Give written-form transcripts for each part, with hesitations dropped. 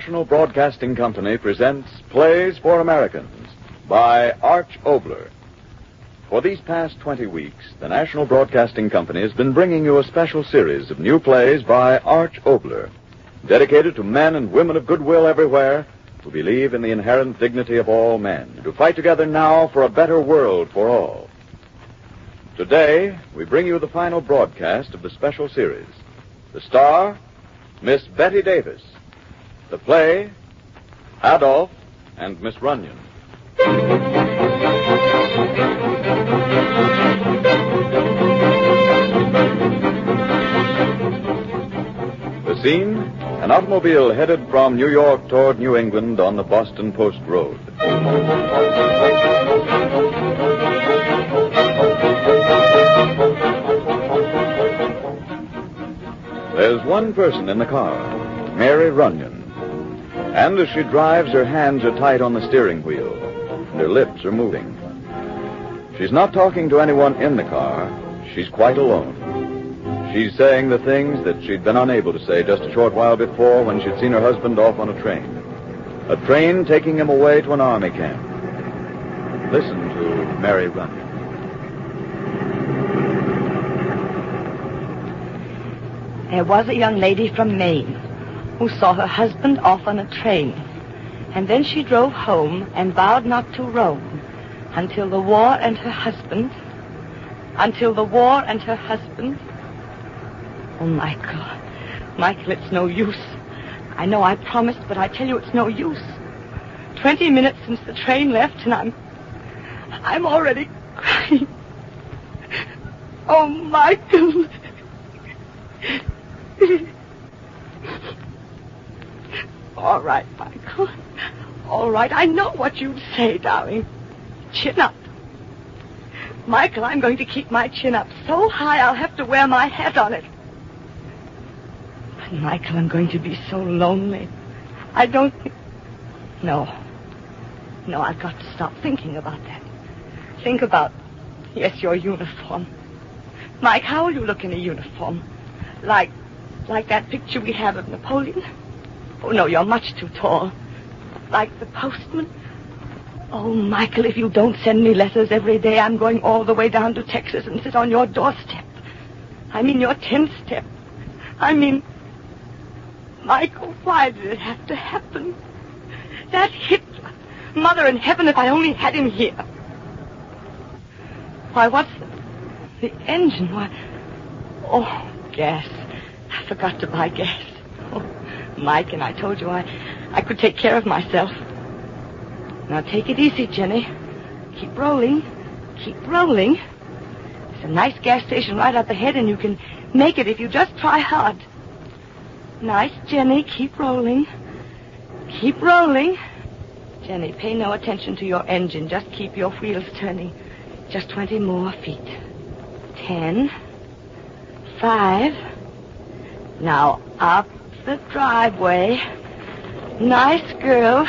National Broadcasting Company presents Plays for Americans by Arch Obler. For these past 20 weeks, the National Broadcasting Company has been bringing you a special series of new plays by Arch Obler, dedicated to men and women of goodwill everywhere who believe in the inherent dignity of all men, and who fight together now for a better world for all. Today, we bring you the final broadcast of the special series. The star, Miss Betty Davis. The play, Adolf and Miss Runyon. The scene, an automobile headed from New York toward New England on the Boston Post Road. There's one person in the car, Mary Runyon. And as she drives, her hands are tight on the steering wheel, and her lips are moving. She's not talking to anyone in the car. She's quite alone. She's saying the things that she'd been unable to say just a short while before when she'd seen her husband off on a train. A train taking him away to an army camp. Listen to Mary Runyon. There was a young lady from Maine who saw her husband off on a train. And then she drove home and vowed not to roam until the war and her husband... Oh, Michael. Michael, it's no use. I know I promised, but I tell you it's no use. 20 minutes since the train left, and I'm already crying. Oh, Michael. All right, Michael. All right, I know what you'd say, darling. Chin up. Michael, I'm going to keep my chin up so high I'll have to wear my hat on it. But, Michael, I'm going to be so lonely. I don't think... No, I've got to stop thinking about that. Think about, yes, your uniform. Mike, how will you look in a uniform? Like that picture we have of Napoleon? Oh, no, you're much too tall. Like the postman? Oh, Michael, if you don't send me letters every day, I'm going all the way down to Texas and sit on your doorstep. I mean, your 10th step. I mean, Michael, why did it have to happen? That Hitler. Mother in heaven, if I only had him here. Why, what's the engine? Why... Oh, gas. I forgot to buy gas. Oh, Mike, and I told you I could take care of myself. Now take it easy, Jenny. Keep rolling. Keep rolling. There's a nice gas station right up ahead, and you can make it if you just try hard. Nice, Jenny. Keep rolling. Keep rolling. Jenny, pay no attention to your engine. Just keep your wheels turning. Just 20 more feet. 10. 5. Now, up the driveway. Nice girl.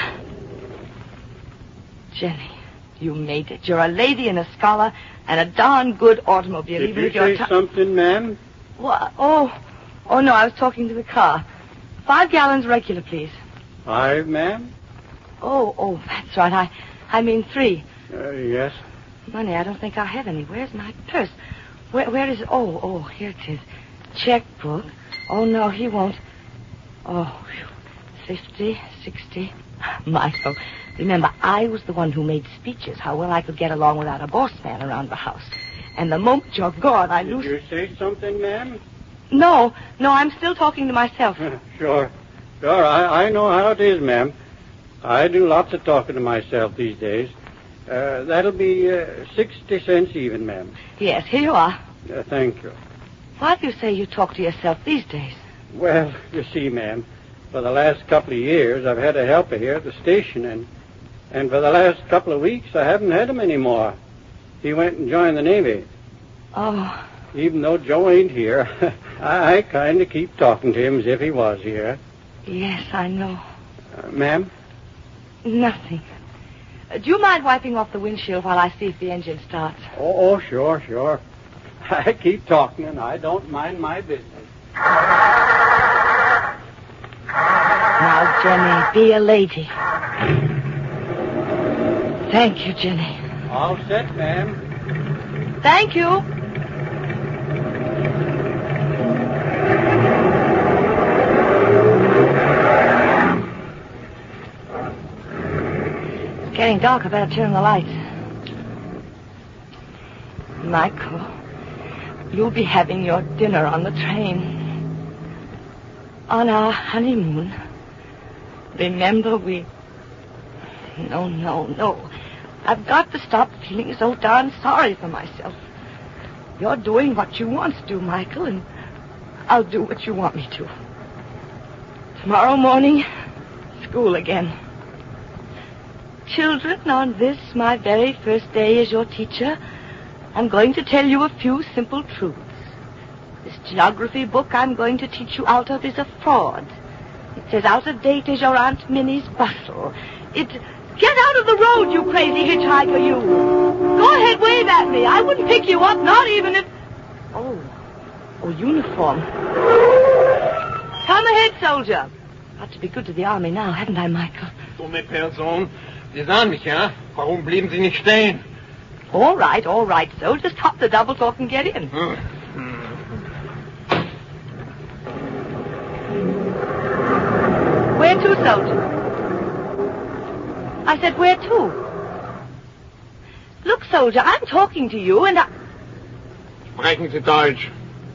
Jenny, you made it. You're a lady and a scholar and a darn good automobile. Did you say something, ma'am? What? Oh, no, I was talking to the car. 5 gallons regular, please. 5, ma'am? Oh, that's right. I mean 3. Yes. Money, I don't think I have any. Where's my purse? Where is it? Oh, here it is. Checkbook. Oh, no, he won't. Oh, 50, 60. Michael, remember, I was the one who made speeches how well I could get along without a boss man around the house. And the moment you're gone, I lose... Did you say something, ma'am? No, I'm still talking to myself. Sure, I know how it is, ma'am. I do lots of talking to myself these days. That'll be 60 cents even, ma'am. Yes, here you are. Thank you. Why do you say you talk to yourself these days? Well, you see, ma'am, for the last couple of years, I've had a helper here at the station, and for the last couple of weeks, I haven't had him anymore. He went and joined the Navy. Oh. Even though Joe ain't here, I kind of keep talking to him as if he was here. Yes, I know. Ma'am? Nothing. Do you mind wiping off the windshield while I see if the engine starts? Oh, sure. I keep talking, and I don't mind my business. Now, Jenny, be a lady. Thank you, Jenny. All set, ma'am. Thank you. It's getting dark. I better turn the lights. Michael, you'll be having your dinner on the train. On our honeymoon. Remember, No. I've got to stop feeling so darn sorry for myself. You're doing what you want to do, Michael, and I'll do what you want me to. Tomorrow morning, school again. Children, on this, my very first day as your teacher, I'm going to tell you a few simple truths. This geography book I'm going to teach you out of is a fraud. It's as out of date as your Aunt Minnie's bustle. Get out of the road, you crazy hitchhiker, you. Go ahead, wave at me. I wouldn't pick you up, not even if... Oh, uniform. Come ahead, soldier. Got to be good to the army now, haven't I, Michael? Dumme Person. Sie sahen mich, ja? Warum blieben Sie nicht stehen? All right, so just stop the double talk and get in. Where to, soldier? I said, where to? Look, soldier, I'm talking to you and I... Sprechen Sie Deutsch.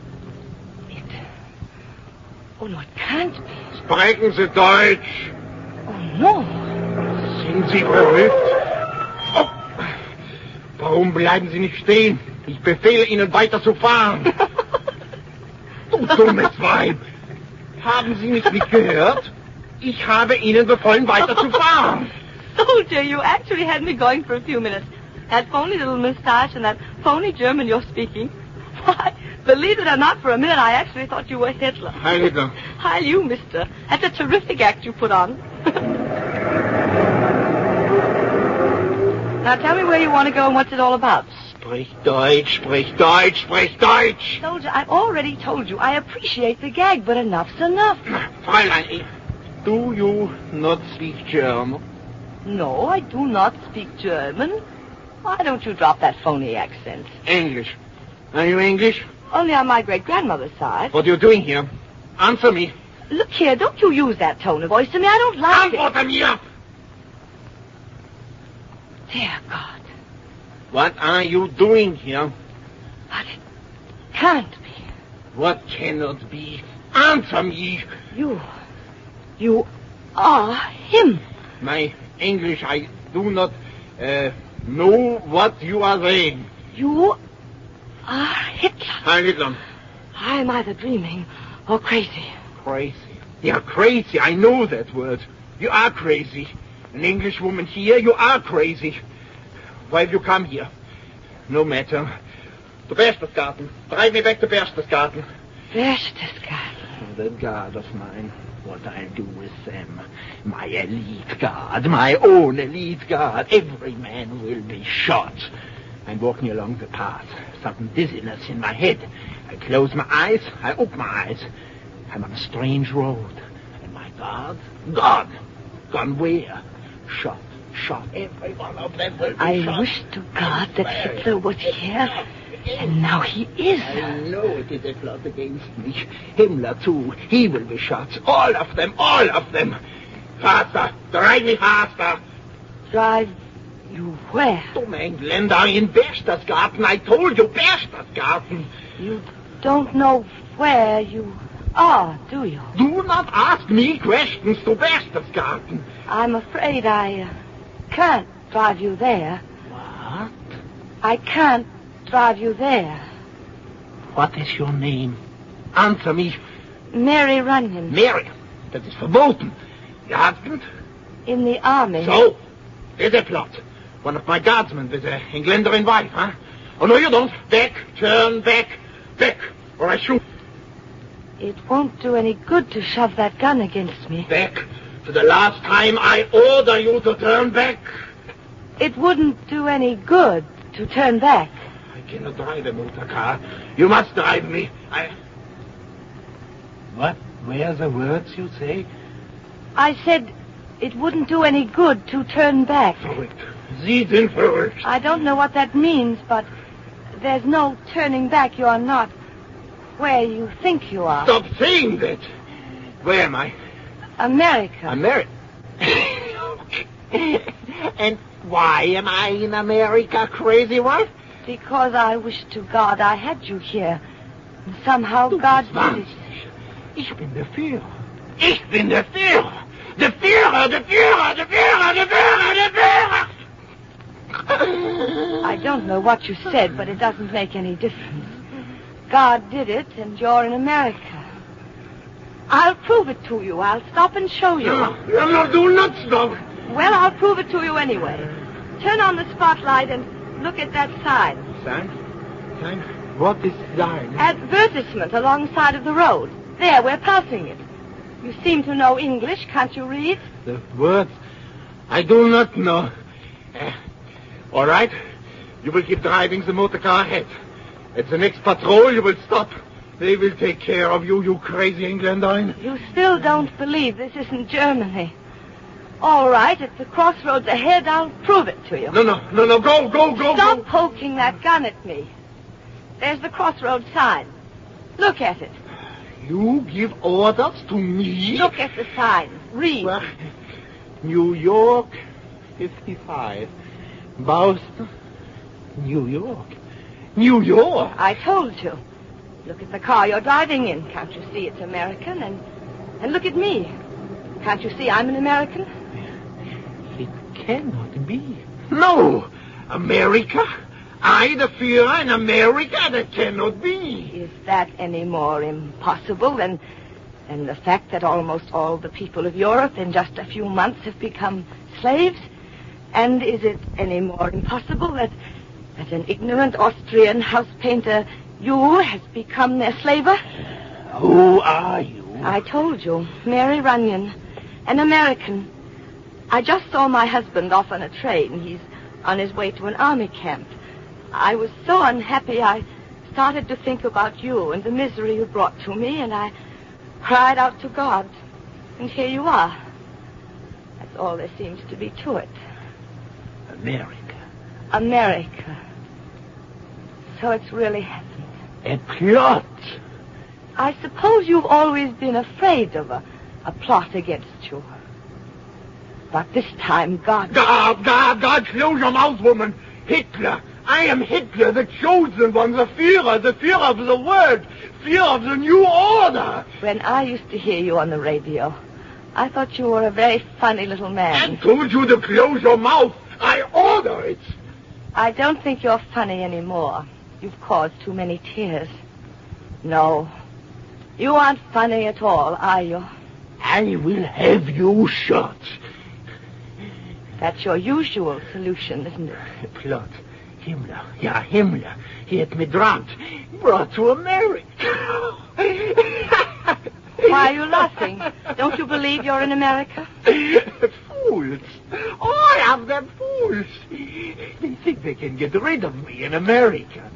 Oh, no, it can't be. Sprechen Sie Deutsch. Oh, no. Sind Sie verrückt? Oh. Warum bleiben Sie nicht stehen? Ich befehle Ihnen weiterzufahren. Du dummes Weib. Haben Sie mich nicht gehört? Ich habe Ihnen befohlen, weiterzufahren. Soldier, you actually had me going for a few minutes. That phony little moustache and that phony German you're speaking. Why, believe it or not, for a minute I actually thought you were Hitler. Heil Hitler. Heil you, mister. That's a terrific act you put on. Now tell me where you want to go and what's it all about. Sprich Deutsch, sprich Deutsch, sprich Deutsch. Soldier, I've already told you I appreciate the gag, but enough's enough. Fräulein, do you not speak German? No, I do not speak German. Why don't you drop that phony accent? English. Are you English? Only on my great-grandmother's side. What are you doing here? Answer me. Look here, don't you use that tone of voice to me. I don't like it. Antworte mir! Dear God. What are you doing here? But it can't be. What cannot be? Answer me! You are him. My English, I do not know what you are saying. You are Hitler. Heil Hitler. I'm either dreaming or crazy. Crazy. Yeah, crazy. I know that word. You are crazy. An Englishwoman here, you are crazy. Why have you come here? No matter. To Berchtesgaden. Drive me back to Berchtesgaden. Berchtesgaden. The guard of mine. What I'll do with them. My elite guard. My own elite guard. Every man will be shot. I'm walking along the path. Sudden dizziness in my head. I close my eyes. I open my eyes. I'm on a strange road. And my guard? Gone. Gone where? Shot. Every one of them will be shot. I wish to God that Hitler was here. And now he is. I know it is a plot against me. Himmler, too. He will be shot. All of them. Faster. Drive me faster. Drive you where? Dumme Engländer, in Berchtesgaden. I told you, Berchtesgaden. You don't know where you are, do you? Do not ask me questions to Berchtesgaden. I'm afraid I can't drive you there. What? I can't drive you there. What is your name? Answer me. Mary Runyon. Mary? That is verboten. Your husband? In the army. So? There's a plot. One of my guardsmen with an Engländerin wife, huh? Oh, no, you don't. Back. Turn back. Back. Or I shoot. It won't do any good to shove that gun against me. Back. For the last time, I order you to turn back. It wouldn't do any good to turn back. I cannot drive a motor car. You must drive me. What were the words you say? I said it wouldn't do any good to turn back. Verrückt. Sie sind verrückt. I don't know what that means, but there's no turning back. You're not where you think you are. Stop saying that. Where am I? America. America. And why am I in America, crazy one? Because I wish to God I had you here. And somehow God did it. Ich bin der Führer. Ich bin der Führer. Der Führer, der Führer, der Führer, der Führer, der Führer. I don't know what you said, but it doesn't make any difference. God did it, and you're in America. I'll prove it to you. I'll stop and show you. No, do not stop. Well, I'll prove it to you anyway. Turn on the spotlight and look at that sign. Sign? Sign? What is sign? Advertisement alongside of the road. There, we're passing it. You seem to know English. Can't you read? The words? I do not know. All right. You will keep driving the motor car ahead. At the next patrol, you will stop. They will take care of you, you crazy Englander. You still don't believe this isn't Germany. All right, at the crossroads ahead, I'll prove it to you. No, go. Stop poking that gun at me. There's the crossroads sign. Look at it. You give orders to me? Look at the sign. Read. Well, New York, 55. Boston, New York. New York? I told you. Look at the car you're driving in. Can't you see it's American? And look at me. Can't you see I'm an American? It cannot be. No! America? I, the Führer in America? That cannot be. Is that any more impossible than the fact that almost all the people of Europe in just a few months have become slaves? And is it any more impossible that an ignorant Austrian house painter, you, has become their slaver? Who are you? I told you, Mary Runyon, an American. I just saw my husband off on a train. He's on his way to an army camp. I was so unhappy I started to think about you and the misery you brought to me, and I cried out to God. And here you are. That's all there seems to be to it. America. So it's really happened. A plot. I suppose you've always been afraid of a plot against you. But this time, God, Close your mouth, woman. Hitler. I am Hitler, the chosen one, the Führer of the world, Führer of the new order. When I used to hear you on the radio, I thought you were a very funny little man. I told you to close your mouth. I order it. I don't think you're funny anymore. You've caused too many tears. No, you aren't funny at all, are you? I will have you shot. That's your usual solution, isn't it? Plot. Himmler. Yeah, Himmler. He had me drugged. Brought to America. Why are you laughing? Don't you believe you're in America? Fools. All of them fools. They think they can get rid of me in America.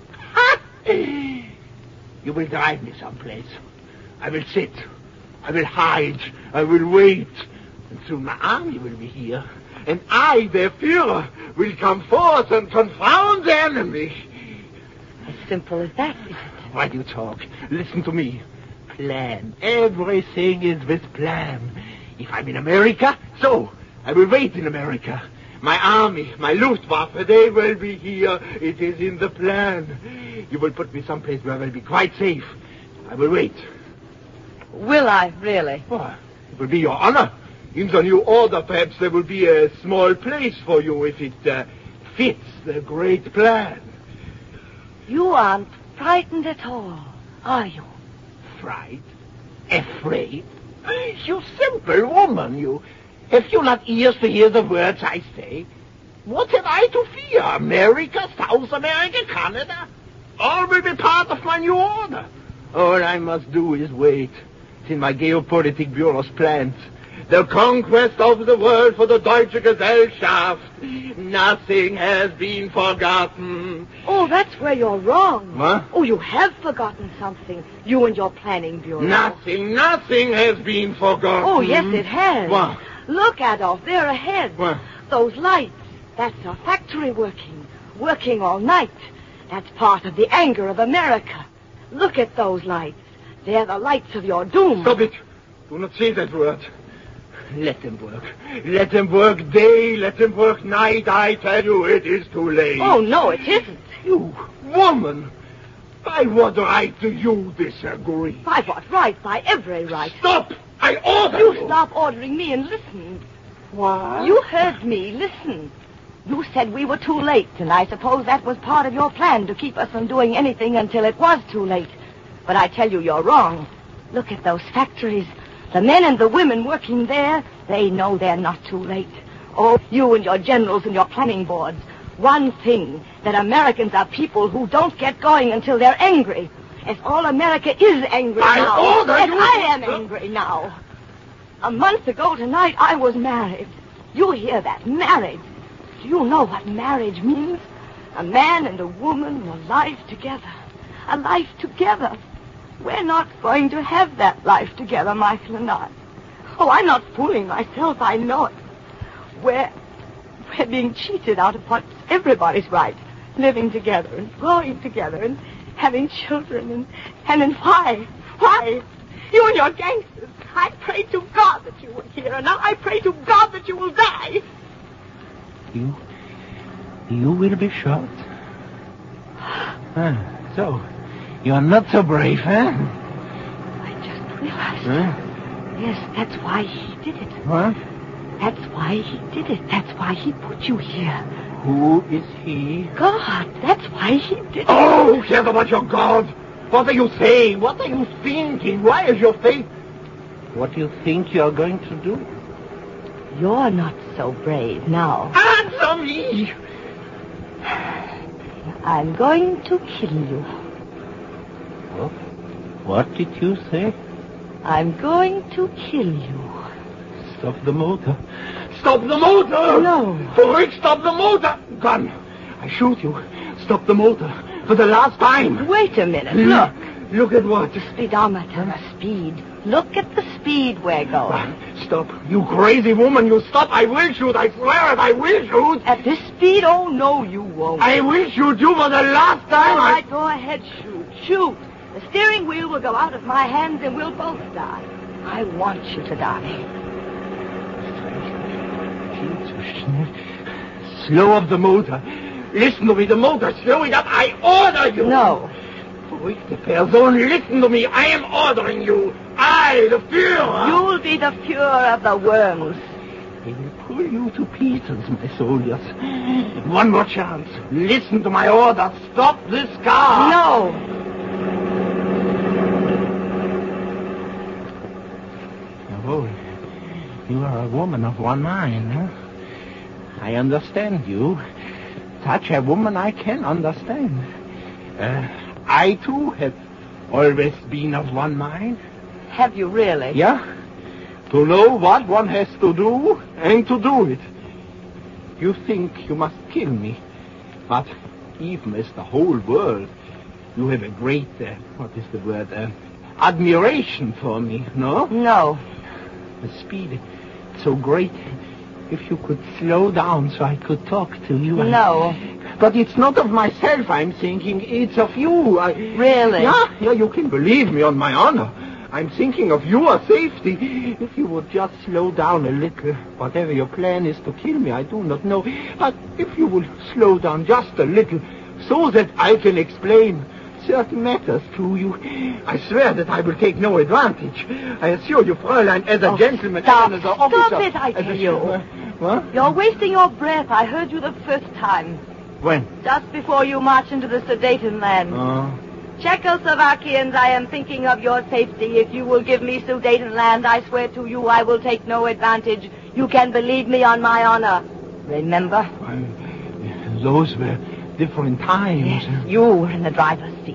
You will drive me someplace. I will sit. I will hide. I will wait. And soon my army will be here. And I, their Führer, will come forth and confound the enemy. As simple as that, is it? Why do you talk? Listen to me. Plan. Everything is with plan. If I'm in America, so I will wait in America. My army, my Luftwaffe, they will be here. It is in the plan. You will put me someplace where I will be quite safe. I will wait. Will I, really? Oh, it will be your honor. In the new order, perhaps there will be a small place for you if it fits the great plan. You aren't frightened at all, are you? Fright? Afraid? You simple woman, you. Have you not ears to hear the words I say? What have I to fear? America, South America, Canada? All will be part of my new order. All I must do is wait. It's in my geopolitic bureau's plans. the conquest of the world for the Deutsche Gesellschaft. Nothing has been forgotten. Oh, that's where you're wrong. What? Oh, you have forgotten something. You and your planning bureau. Nothing has been forgotten. Oh, yes, it has. What? Look, Adolf, there ahead. What? Those lights. That's a factory working all night. That's part of the anger of America. Look at those lights. They're the lights of your doom. Stop it. Do not say that word. Let them work. Let them work day, let them work night. I tell you, it is too late. Oh, no, it isn't. You, woman, by what right do you disagree? By what right? By every right. Stop! I order You stop ordering me and listen. What? You heard me. Listen. You said we were too late, and I suppose that was part of your plan to keep us from doing anything until it was too late. But I tell you, you're wrong. Look at those factories. The men and the women working there, they know they're not too late. Oh, you and your generals and your planning boards. One thing, that Americans are people who don't get going until they're angry. As all America is angry now. Order as you. I am angry now. A month ago tonight, I was married. You hear that? Married. Do you know what marriage means? A man and a woman alive together. A life together. We're not going to have that life together, Michael and I. Oh, I'm not fooling myself. I know it. We're being cheated out of what everybody's right. Living together and growing together and having children. And then why? Why? You and your gangsters. I pray to God that you were here. And now I pray to God that you will die. You will be shot. So, you're not so brave, huh? I just realized. Huh? Yes, that's why he did it. What? That's why he did it. That's why he put you here. Who is he? God, that's why he did it. Oh, who cares about your God? What are you saying? What are you thinking? Why is your face... What do you think you're going to do? You're not so brave now. Answer me! I'm going to kill you. What did you say? I'm going to kill you. Stop the motor. Stop the motor! No. Rick, stop the motor! Gun. I shoot you. Stop the motor. For the last time. Wait a minute. Look. Look at what? The speedometer. The speed. Look at the speed we're going. Stop. You crazy woman. You stop. I will shoot. I swear it. I will shoot. At this speed? Oh, no, you won't. I will shoot you for the last time. All right, go ahead. Shoot. Shoot. The steering wheel will go out of my hands and we'll both die. I want you to die. Slow up the motor. Listen to me, the motor's slowing up. I order you. No. Ruhig, the person, listen to me. I am ordering you. I, the Führer. You'll be the Führer of the worms. I will pull you to pieces, my soldiers. One more chance. Listen to my order. Stop this car. No. Oh, you are a woman of one mind, huh? I understand you. Such a woman I can understand. I, too, have always been of one mind. Have you really? Yeah? To know what one has to do and to do it. You think you must kill me. But even as the whole world, you have a great, admiration for me, no? No. The speed, so great. If you could slow down so I could talk to you. No. But it's not of myself I'm thinking. It's of you. Really? Yeah, you can believe me on my honor. I'm thinking of your safety. If you would just slow down a little. Whatever your plan is to kill me, I do not know. But if you will slow down just a little so that I can explain certain matters to you, I swear that I will take no advantage. I assure you, Fräulein, as a gentleman stop. and as an officer... Stop it, I tell you. What? You're wasting your breath. I heard you the first time. When? Just before you march into the Sudetenland. Czechoslovakians, I am thinking of your safety. If you will give me Sudetenland, I swear to you I will take no advantage. You can believe me on my honor. Remember? Those were different times. Yes, you were in the driver's seat.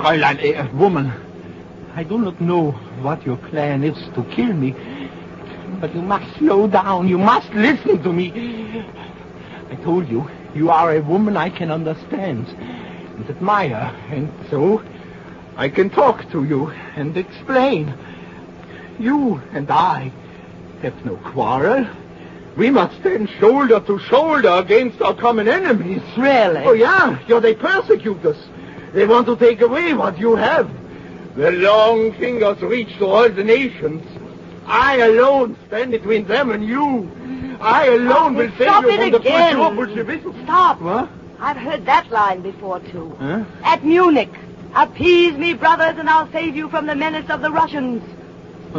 Fräulein, woman, I do not know what your plan is to kill me. But you must slow down. You must listen to me. I told you, you are a woman I can understand and admire. And so I can talk to you and explain. You and I have no quarrel. We must stand shoulder to shoulder against our common enemies. Really? Oh, yeah. They persecute us. They want to take away what you have. Their long fingers reach to all the nations. I alone stand between them and you. I alone will save you from the Bolshevism. Stop. What? I've heard that line before, too. Huh? At Munich. Appease me, brothers, and I'll save you from the menace of the Russians. Oh,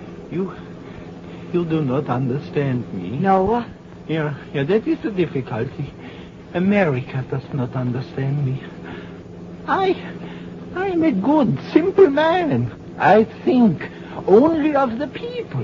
you do not understand me. No. Yeah, that is the difficulty. America does not understand me. I am a good, simple man. I think only of the people.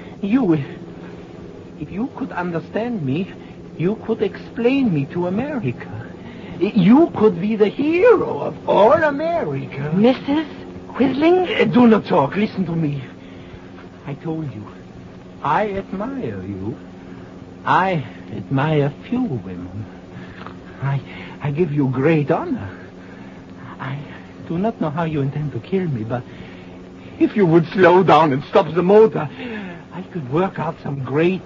If you could understand me, you could explain me to America. You could be the hero of all America. Mrs. Quisling? Do not talk. Listen to me. I told you, I admire you. I admire few women. I give you great honor. I do not know how you intend to kill me, but if you would slow down and stop the motor, I could work out some great,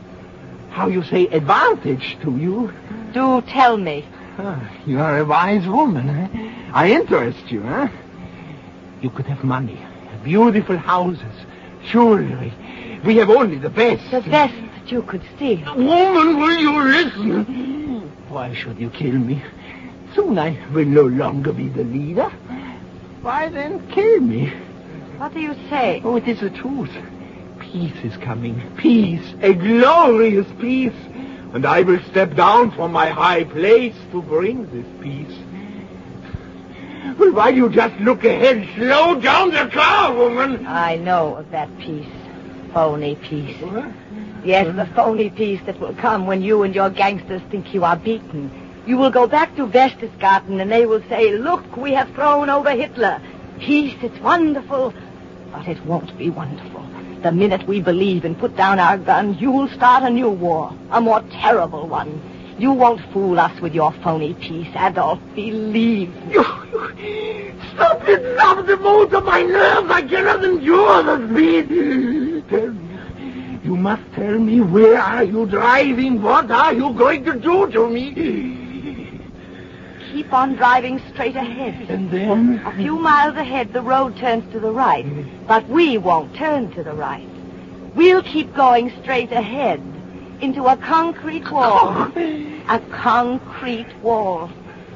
advantage to you. Do tell me. You are a wise woman, huh? I interest you, huh? You could have money, beautiful houses, jewelry. We have only the best. The best that you could steal. Woman, will you listen? Why should you kill me? Soon I will no longer be the leader. Why then kill me? What do you say? Oh, it is the truth. Peace is coming. Peace. A glorious peace. And I will step down from my high place to bring this peace. Well, why you just look ahead? Slow down the car, woman. I know of that peace. Phony peace. What? Yes, the phony peace that will come when you and your gangsters think you are beaten. You will go back to Berchtesgaden and they will say, look, we have thrown over Hitler. Peace, it's wonderful. But it won't be wonderful. The minute we believe and put down our guns, you will start a new war, a more terrible one. You won't fool us with your phony peace, Adolf. Believe me. Stop it! Stop the motor! My nerves! I cannot endure the speed! Tell me. You must tell me, where are you driving? What are you going to do to me? Keep on driving straight ahead. And then? A few miles ahead, the road turns to the right. But we won't turn to the right. We'll keep going straight ahead into a concrete wall. A concrete wall.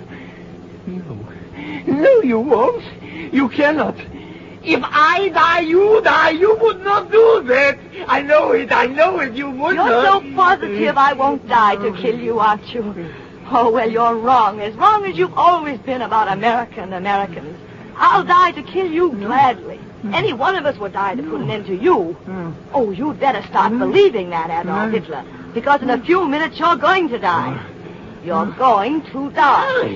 No, you won't. You cannot. If I die, you die. You would not do that. I know it. You would You're not. so positive I won't die to kill you, aren't you? Oh, well, you're wrong. As wrong as you've always been about Americans. I'll die to kill you gladly. Any one of us would die to put an end to you. Oh, you'd better start believing that, Adolf Hitler. Because in a few minutes you're going to die. You're going to die.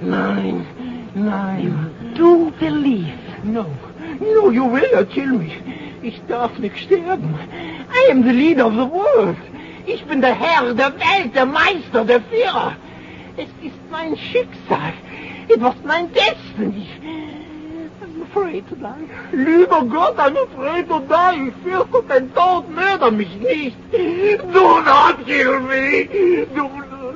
Nein. Do believe. No, you will not kill me. Ich darf nicht sterben. I am the leader of the world. Ich bin der Herr der Welt, der Meister, der Führer. Es ist mein Schicksal. It was my destiny. I'm afraid to die. Lieber Gott, I'm afraid to die. Ich fürchte den Tod, mörder mich nicht. Do not kill me. Do not.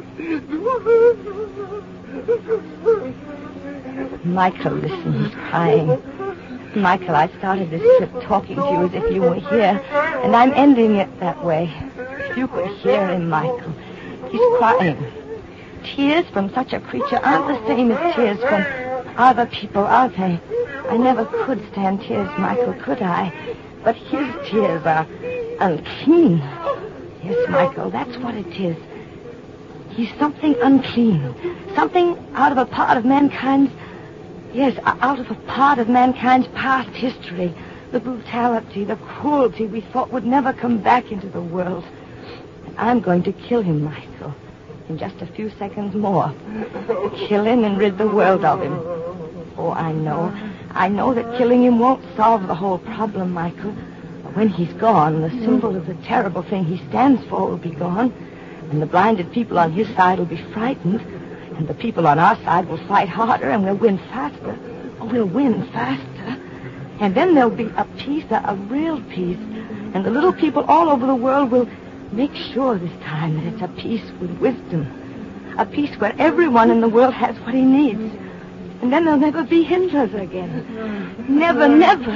Michael, listen, he's crying. Michael, I started this trip talking to you as if you were here, and I'm ending it that way. If you could hear him, Michael. He's crying. Tears from such a creature aren't the same as tears from other people, are they? I never could stand tears, Michael, could I? But his tears are unclean. Yes, Michael, that's what it is. He's something unclean. Something out of a part of mankind's... Yes, out of a part of mankind's past history. The brutality, the cruelty we thought would never come back into the world. And I'm going to kill him, Michael. In just a few seconds more. Kill him and rid the world of him. Oh, I know. I know that killing him won't solve the whole problem, Michael. When he's gone, the symbol of the terrible thing he stands for will be gone, and the blinded people on his side will be frightened, and the people on our side will fight harder, and we'll win faster. Oh, we'll win faster. And then there'll be a peace, a real peace, and the little people all over the world will make sure this time that it's a peace with wisdom, a peace where everyone in the world has what he needs. And then there'll never be Hitlers again. Never, never.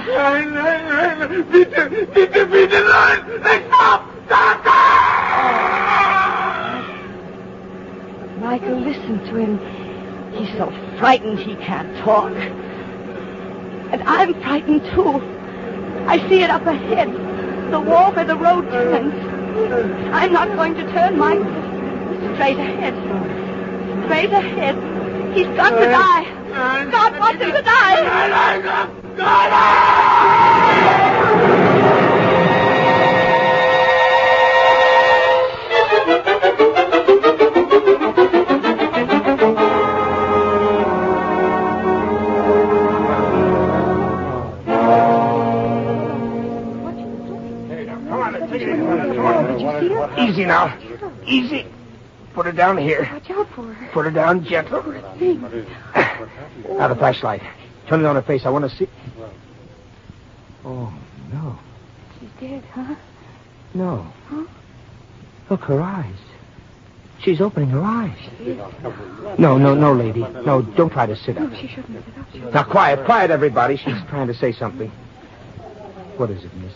Bitte, stop! Michael, listen to him. He's so frightened he can't talk. And I'm frightened, too. I see it up ahead. The wall where the road turns. I'm not going to turn, Michael. Straight ahead. Straight ahead. He's got to die. God wants him to die. Easy now. Easy. Put her down here. Watch out for her. Put her down gentle. Now the flashlight. Turn it on her face. I want to see. Oh, no. She's dead, huh? No. Huh? Look, her eyes. She's opening her eyes. No, lady. No, don't try to sit up. No, she shouldn't sit up. Now, quiet, everybody. She's trying to say something. What is it, miss?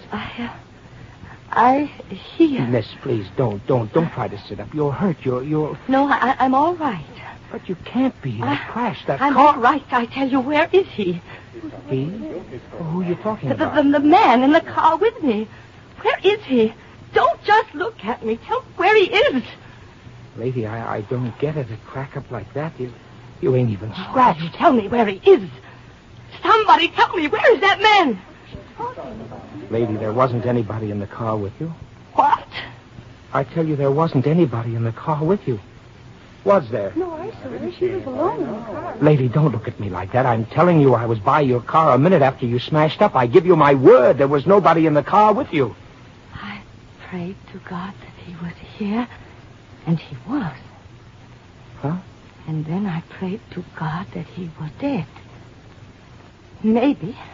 I hear. Miss, please, don't try to sit up. You're hurt. You're... No, I'm all right. But you can't be. That crash, that I'm car... all right. I tell you, where is he? He? Who are you talking about? The man in the car with me. Where is he? Don't just look at me. Tell me where he is. Lady, I don't get it. A crack up like that. You ain't even scratched. You tell me where he is. Somebody tell me, where is that man? Lady, there wasn't anybody in the car with you. What? I tell you, there wasn't anybody in the car with you. Was there? No, I saw her. She was alone in the car. Lady, don't look at me like that. I'm telling you, I was by your car a minute after you smashed up. I give you my word, there was nobody in the car with you. I prayed to God that he was here, and he was. Huh? And then I prayed to God that he was dead. Maybe.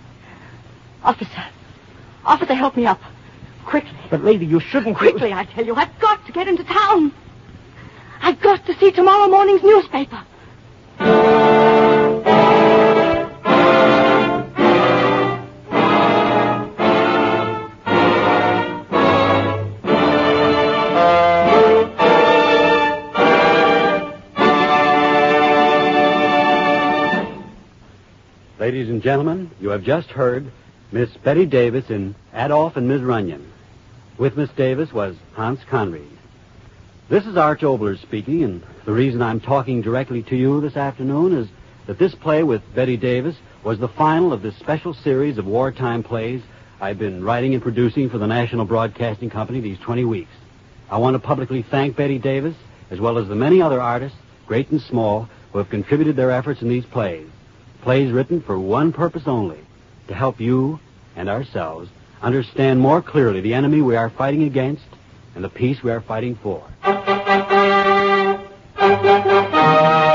Officer, help me up. Quickly. But, lady, you shouldn't... Quickly, I tell you. I've got to get into town. I've got to see tomorrow morning's newspaper. Ladies and gentlemen, you have just heard Miss Betty Davis in Adolph and Ms. Runyon. With Miss Davis was Hans Conried. This is Arch Obler speaking, and the reason I'm talking directly to you this afternoon is that this play with Betty Davis was the final of this special series of wartime plays I've been writing and producing for the National Broadcasting Company these 20 weeks. I want to publicly thank Betty Davis, as well as the many other artists, great and small, who have contributed their efforts in these plays. Plays written for one purpose only, to help you and ourselves understand more clearly the enemy we are fighting against and the peace we are fighting for.